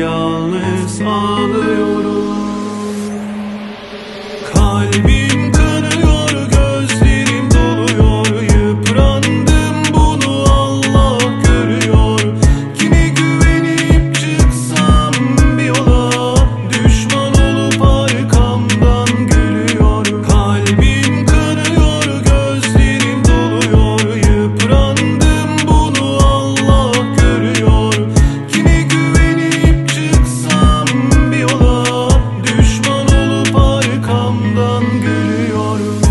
yalnız ağlıyorum. Kalbim kanıyor, gözlerim doluyor, yıprandım, bunu Allah görüyor. Kime güvenip çıksam bir yola, düşman olup arkamdan gülüyor. Kalbim kanıyor, gözlerim doluyor, yıprandım, bunu Allah görüyor. Kime güvenip çıksam bir yola, düşman olup arkamdan gülüyorum.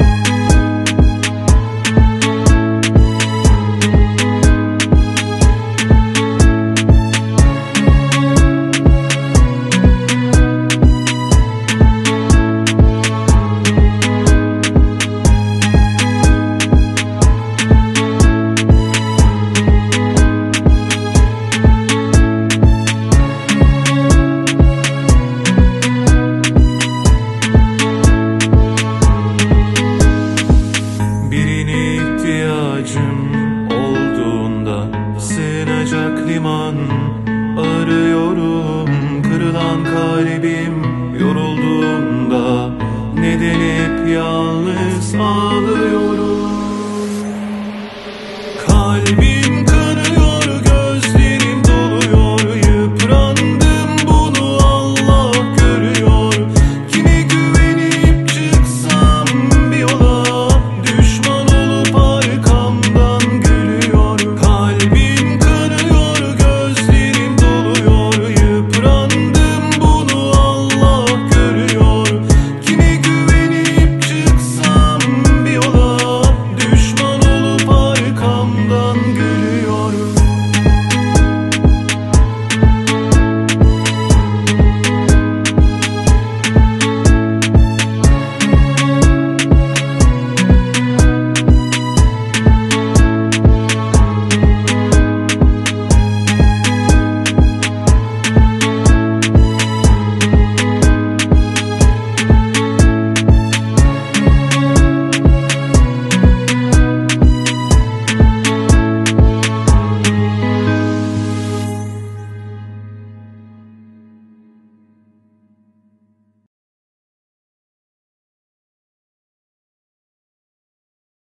Birine ihtiyacım olduğunda sığınacak liman arıyorum. Kırılan kalbim yorulduğunda neden hep yalnız